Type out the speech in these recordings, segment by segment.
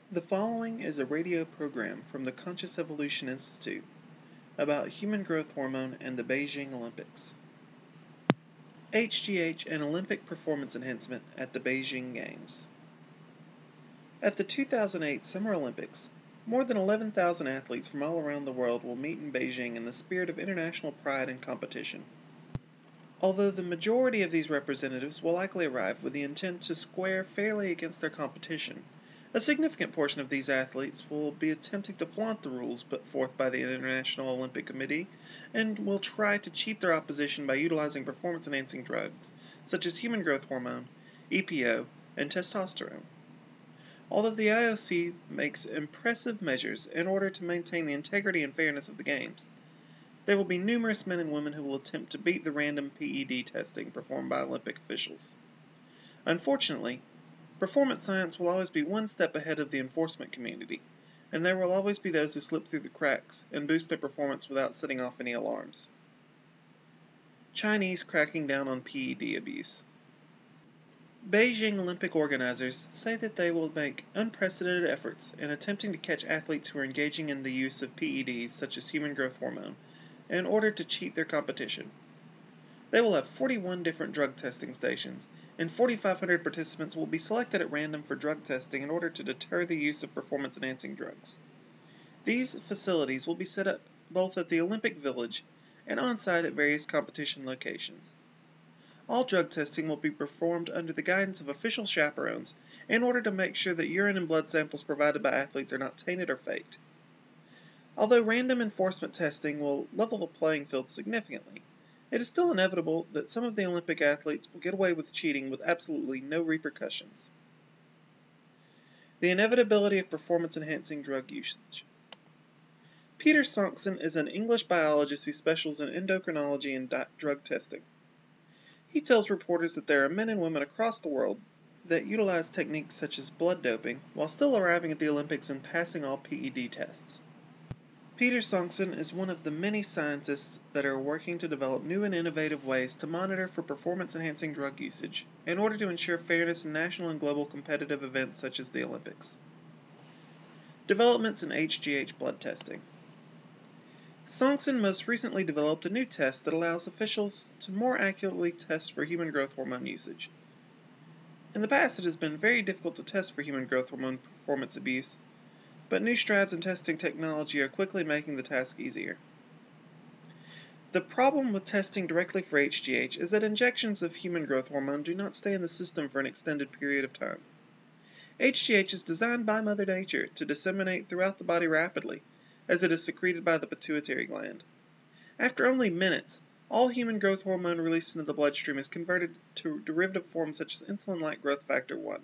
The following is a radio program from the Conscious Evolution Institute about human growth hormone and the Beijing Olympics. HGH and Olympic performance enhancement at the Beijing Games. At the 2008 Summer Olympics, more than 11,000 athletes from all around the world will meet in Beijing in the spirit of international pride and competition. Although the majority of these representatives will likely arrive with the intent to square fairly against their competition, a significant portion of these athletes will be attempting to flaunt the rules put forth by the International Olympic Committee and will try to cheat their opposition by utilizing performance-enhancing drugs such as human growth hormone, EPO, and testosterone. Although the IOC makes impressive measures in order to maintain the integrity and fairness of the Games, there will be numerous men and women who will attempt to beat the random PED testing performed by Olympic officials. Unfortunately, performance science will always be one step ahead of the enforcement community, and there will always be those who slip through the cracks and boost their performance without setting off any alarms. Chinese cracking down on PED abuse. Beijing Olympic organizers say that they will make unprecedented efforts in attempting to catch athletes who are engaging in the use of PEDs such as human growth hormone in order to cheat their competition. They will have 41 different drug testing stations, and 4,500 participants will be selected at random for drug testing in order to deter the use of performance-enhancing drugs. These facilities will be set up both at the Olympic Village and on-site at various competition locations. All drug testing will be performed under the guidance of official chaperones in order to make sure that urine and blood samples provided by athletes are not tainted or faked. Although random enforcement testing will level the playing field significantly, it is still inevitable that some of the Olympic athletes will get away with cheating with absolutely no repercussions. The inevitability of performance-enhancing drug usage. Peter Sonksen is an English biologist who specializes in endocrinology and drug testing. He tells reporters that there are men and women across the world that utilize techniques such as blood doping while still arriving at the Olympics and passing all PED tests. Peter Sonksen is one of the many scientists that are working to develop new and innovative ways to monitor for performance-enhancing drug usage in order to ensure fairness in national and global competitive events such as the Olympics. Developments in HGH blood testing. Sonksen most recently developed a new test that allows officials to more accurately test for human growth hormone usage. In the past, it has been very difficult to test for human growth hormone performance abuse, but new strides in testing technology are quickly making the task easier. The problem with testing directly for HGH is that injections of human growth hormone do not stay in the system for an extended period of time. HGH is designed by Mother Nature to disseminate throughout the body rapidly, as it is secreted by the pituitary gland. After only minutes, all human growth hormone released into the bloodstream is converted to derivative forms such as insulin-like growth factor 1.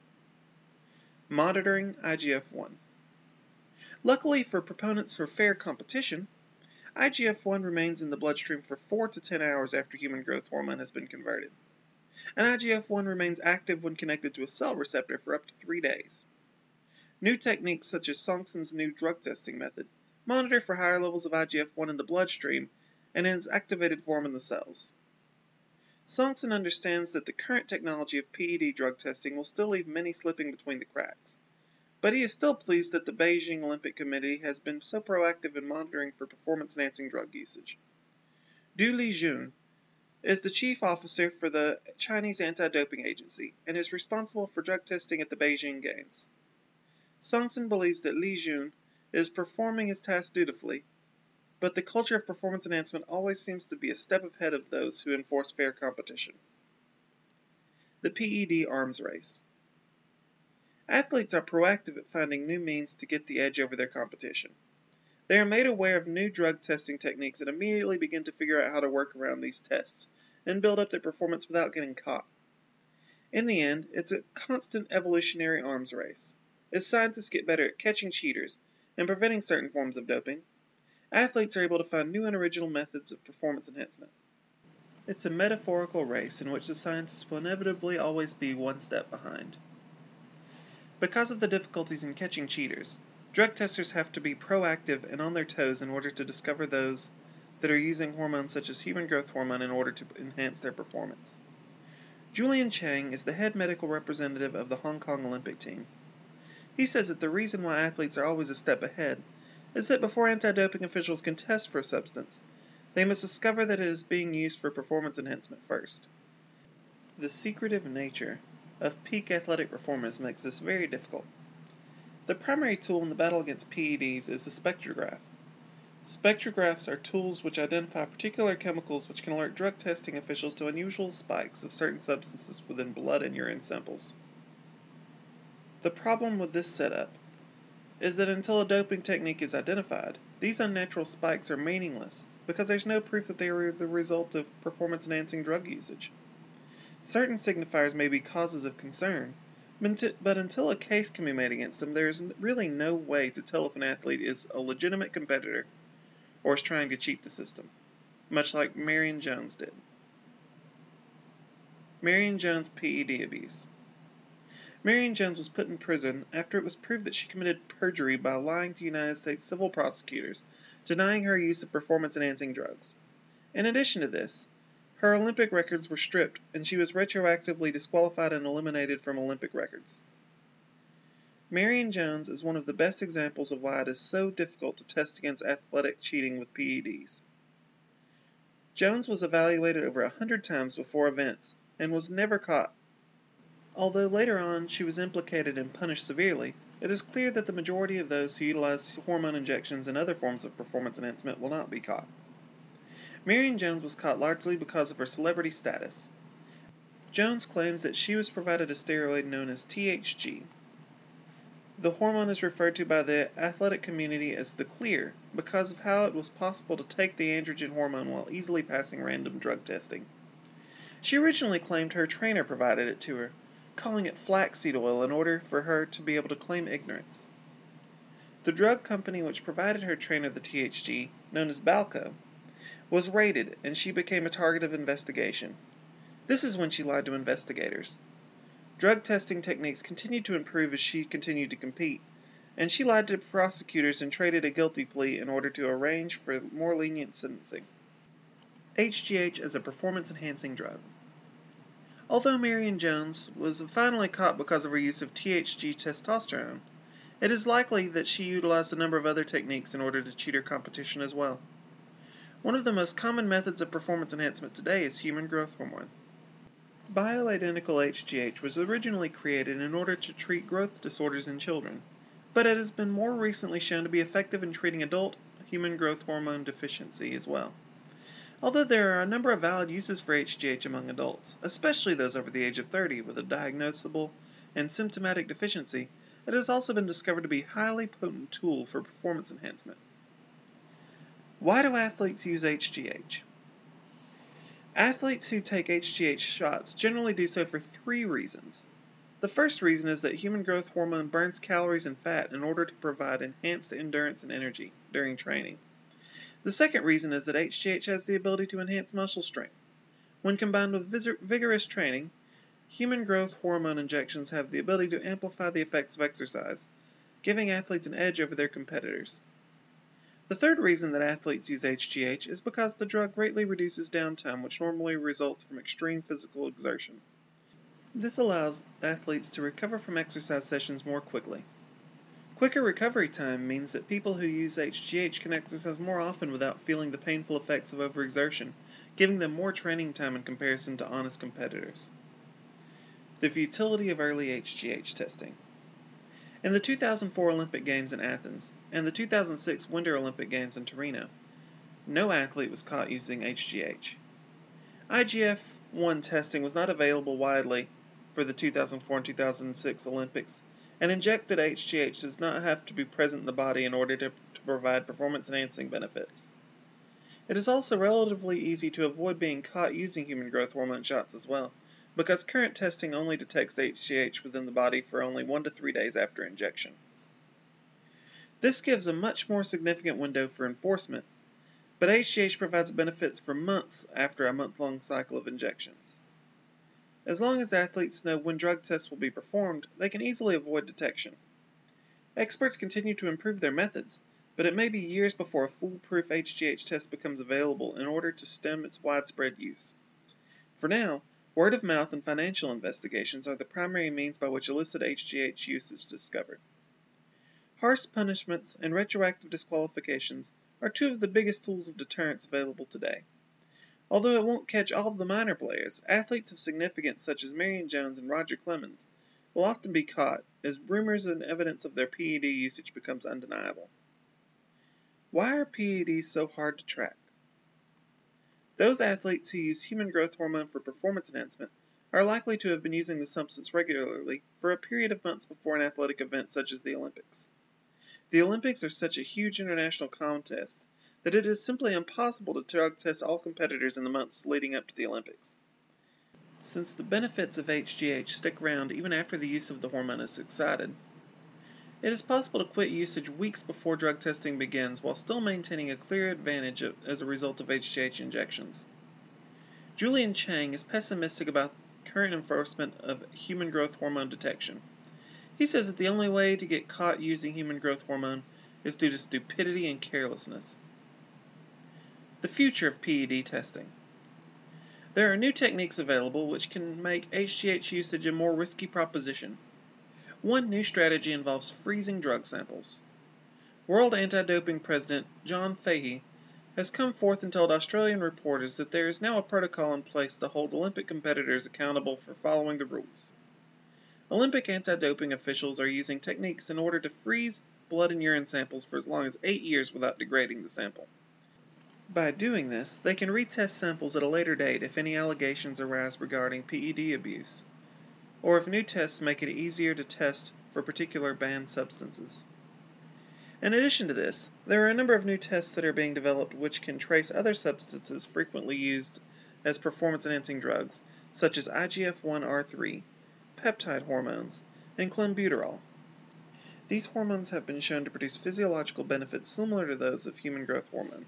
Monitoring IGF-1. Luckily for proponents for fair competition, IGF-1 remains in the bloodstream for 4 to 10 hours after human growth hormone has been converted, and IGF-1 remains active when connected to a cell receptor for up to 3 days. New techniques such as Sonksen's new drug testing method monitor for higher levels of IGF-1 in the bloodstream and in its activated form in the cells. Sonksen understands that the current technology of PED drug testing will still leave many slipping between the cracks, but he is still pleased that the Beijing Olympic Committee has been so proactive in monitoring for performance-enhancing drug usage. Du Lijun is the chief officer for the Chinese Anti-Doping Agency and is responsible for drug testing at the Beijing Games. Sonksen believes that Lijun is performing his task dutifully, but the culture of performance enhancement always seems to be a step ahead of those who enforce fair competition. The PED arms race. Athletes are proactive at finding new means to get the edge over their competition. They are made aware of new drug testing techniques and immediately begin to figure out how to work around these tests and build up their performance without getting caught. In the end, it's a constant evolutionary arms race. As scientists get better at catching cheaters and preventing certain forms of doping, athletes are able to find new and original methods of performance enhancement. It's a metaphorical race in which the scientists will inevitably always be one step behind. Because of the difficulties in catching cheaters, drug testers have to be proactive and on their toes in order to discover those that are using hormones such as human growth hormone in order to enhance their performance. Julian Chang is the head medical representative of the Hong Kong Olympic team. He says that the reason why athletes are always a step ahead is that before anti-doping officials can test for a substance, they must discover that it is being used for performance enhancement first. The secretive nature of peak athletic performance makes this very difficult. The primary tool in the battle against PEDs is the spectrograph. Spectrographs are tools which identify particular chemicals which can alert drug testing officials to unusual spikes of certain substances within blood and urine samples. The problem with this setup is that until a doping technique is identified, these unnatural spikes are meaningless because there's no proof that they are the result of performance-enhancing drug usage. Certain signifiers may be causes of concern, but until a case can be made against them, there is really no way to tell if an athlete is a legitimate competitor or is trying to cheat the system, much like Marion Jones did. Marion Jones' PED abuse. Marion Jones was put in prison after it was proved that she committed perjury by lying to United States civil prosecutors, denying her use of performance-enhancing drugs. In addition to this, her Olympic records were stripped, and she was retroactively disqualified and eliminated from Olympic records. Marion Jones is one of the best examples of why it is so difficult to test against athletic cheating with PEDs. Jones was evaluated over 100 times before events, and was never caught. Although later on she was implicated and punished severely, it is clear that the majority of those who utilize hormone injections and other forms of performance enhancement will not be caught. Marion Jones was caught largely because of her celebrity status. Jones claims that she was provided a steroid known as THG. The hormone is referred to by the athletic community as the clear because of how it was possible to take the androgen hormone while easily passing random drug testing. She originally claimed her trainer provided it to her, calling it flaxseed oil in order for her to be able to claim ignorance. The drug company which provided her trainer the THG, known as Balco, was raided and she became a target of investigation. This is when she lied to investigators. Drug testing techniques continued to improve as she continued to compete, and she lied to prosecutors and traded a guilty plea in order to arrange for more lenient sentencing. HGH as a performance-enhancing drug. Although Marion Jones was finally caught because of her use of THG testosterone, it is likely that she utilized a number of other techniques in order to cheat her competition as well. One of the most common methods of performance enhancement today is human growth hormone. Bioidentical HGH was originally created in order to treat growth disorders in children, but it has been more recently shown to be effective in treating adult human growth hormone deficiency as well. Although there are a number of valid uses for HGH among adults, especially those over the age of 30 with a diagnosable and symptomatic deficiency, it has also been discovered to be a highly potent tool for performance enhancement. Why do athletes use HGH? Athletes who take HGH shots generally do so for 3 reasons. The first reason is that human growth hormone burns calories and fat in order to provide enhanced endurance and energy during training. The second reason is that HGH has the ability to enhance muscle strength. When combined with vigorous training, human growth hormone injections have the ability to amplify the effects of exercise, giving athletes an edge over their competitors. The third reason that athletes use HGH is because the drug greatly reduces downtime, which normally results from extreme physical exertion. This allows athletes to recover from exercise sessions more quickly. Quicker recovery time means that people who use HGH can exercise more often without feeling the painful effects of overexertion, giving them more training time in comparison to honest competitors. The futility of early HGH testing. In the 2004 Olympic Games in Athens and the 2006 Winter Olympic Games in Torino, no athlete was caught using HGH. IGF-1 testing was not available widely for the 2004 and 2006 Olympics, and injected HGH does not have to be present in the body in order to provide performance-enhancing benefits. It is also relatively easy to avoid being caught using human growth hormone shots as well, because current testing only detects HGH within the body for only 1 to 3 days after injection. This gives a much more significant window for enforcement, but HGH provides benefits for months after a month-long cycle of injections. As long as athletes know when drug tests will be performed, they can easily avoid detection. Experts continue to improve their methods, but it may be years before a foolproof HGH test becomes available in order to stem its widespread use. For now, word of mouth and financial investigations are the primary means by which illicit HGH use is discovered. Harsh punishments and retroactive disqualifications are two of the biggest tools of deterrence available today. Although it won't catch all of the minor players, athletes of significance such as Marion Jones and Roger Clemens will often be caught as rumors and evidence of their PED usage becomes undeniable. Why are PEDs so hard to track? Those athletes who use human growth hormone for performance enhancement are likely to have been using the substance regularly for a period of months before an athletic event such as the Olympics. The Olympics are such a huge international contest that it is simply impossible to drug test all competitors in the months leading up to the Olympics. Since the benefits of HGH stick around even after the use of the hormone is subsided, it is possible to quit usage weeks before drug testing begins while still maintaining a clear advantage as a result of HGH injections. Julian Chang is pessimistic about current enforcement of human growth hormone detection. He says that the only way to get caught using human growth hormone is due to stupidity and carelessness. The future of PED testing. There are new techniques available which can make HGH usage a more risky proposition. One new strategy involves freezing drug samples. World Anti-Doping President John Fahey has come forth and told Australian reporters that there is now a protocol in place to hold Olympic competitors accountable for following the rules. Olympic anti-doping officials are using techniques in order to freeze blood and urine samples for as long as 8 years without degrading the sample. By doing this, they can retest samples at a later date if any allegations arise regarding PED abuse, or if new tests make it easier to test for particular banned substances. In addition to this, there are a number of new tests that are being developed which can trace other substances frequently used as performance-enhancing drugs, such as IGF-1R3, peptide hormones, and clenbuterol. These hormones have been shown to produce physiological benefits similar to those of human growth hormone.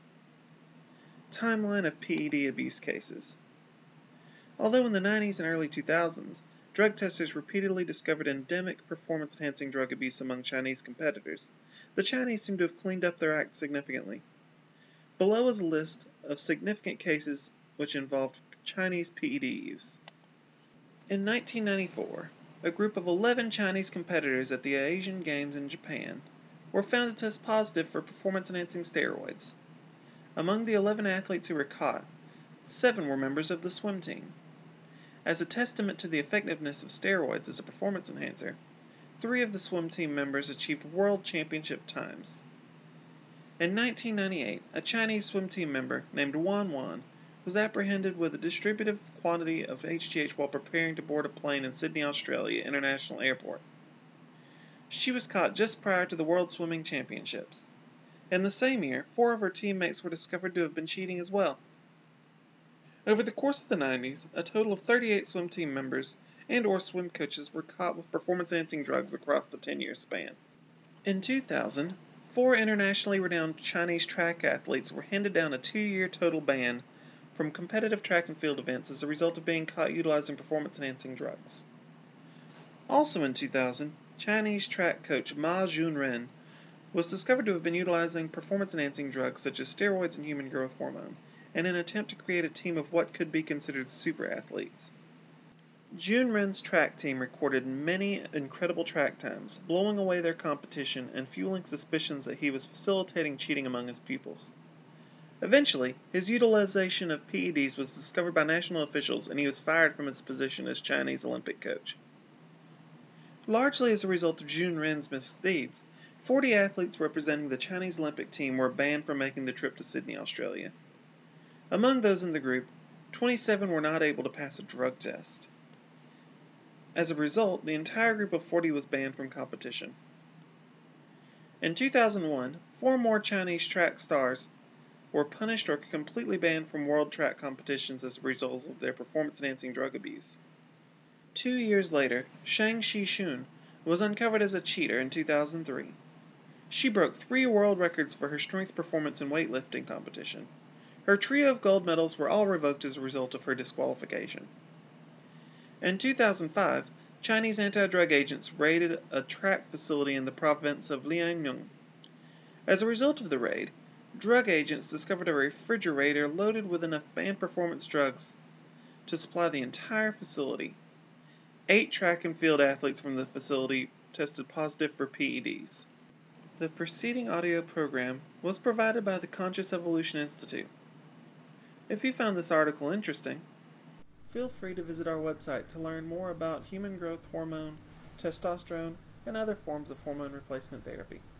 Timeline of PED abuse cases. Although in the 90s and early 2000s, drug testers repeatedly discovered endemic performance-enhancing drug abuse among Chinese competitors, the Chinese seem to have cleaned up their act significantly. Below is a list of significant cases which involved Chinese PED use. In 1994, a group of 11 Chinese competitors at the Asian Games in Japan were found to test positive for performance-enhancing steroids. Among the 11 athletes who were caught, 7 were members of the swim team. As a testament to the effectiveness of steroids as a performance enhancer, 3 of the swim team members achieved world championship times. In 1998, a Chinese swim team member named Wan Wan was apprehended with a distributive quantity of HGH while preparing to board a plane in Sydney, Australia International Airport. She was caught just prior to the World Swimming Championships. In the same year, 4 of her teammates were discovered to have been cheating as well. Over the course of the 90s, a total of 38 swim team members and/or swim coaches were caught with performance-enhancing drugs across the 10-year span. In 2000, 4 internationally renowned Chinese track athletes were handed down a 2-year total ban from competitive track and field events as a result of being caught utilizing performance-enhancing drugs. Also in 2000, Chinese track coach Ma Junren was discovered to have been utilizing performance-enhancing drugs such as steroids and human growth hormone in an attempt to create a team of what could be considered super athletes. Junren's track team recorded many incredible track times, blowing away their competition and fueling suspicions that he was facilitating cheating among his pupils. Eventually, his utilization of PEDs was discovered by national officials and he was fired from his position as Chinese Olympic coach. Largely as a result of Junren's misdeeds, 40 athletes representing the Chinese Olympic team were banned from making the trip to Sydney, Australia. Among those in the group, 27 were not able to pass a drug test. As a result, the entire group of 40 was banned from competition. In 2001, 4 more Chinese track stars were punished or completely banned from world track competitions as a result of their performance-enhancing drug abuse. 2 years later, Shang Shixun was uncovered as a cheater in 2003. She broke 3 world records for her strength performance in weightlifting competition. Her trio of gold medals were all revoked as a result of her disqualification. In 2005, Chinese anti-drug agents raided a track facility in the province of Liaoning. As a result of the raid, drug agents discovered a refrigerator loaded with enough banned performance drugs to supply the entire facility. 8 track and field athletes from the facility tested positive for PEDs. The preceding audio program was provided by the Conscious Evolution Institute. If you found this article interesting, feel free to visit our website to learn more about human growth hormone, testosterone, and other forms of hormone replacement therapy.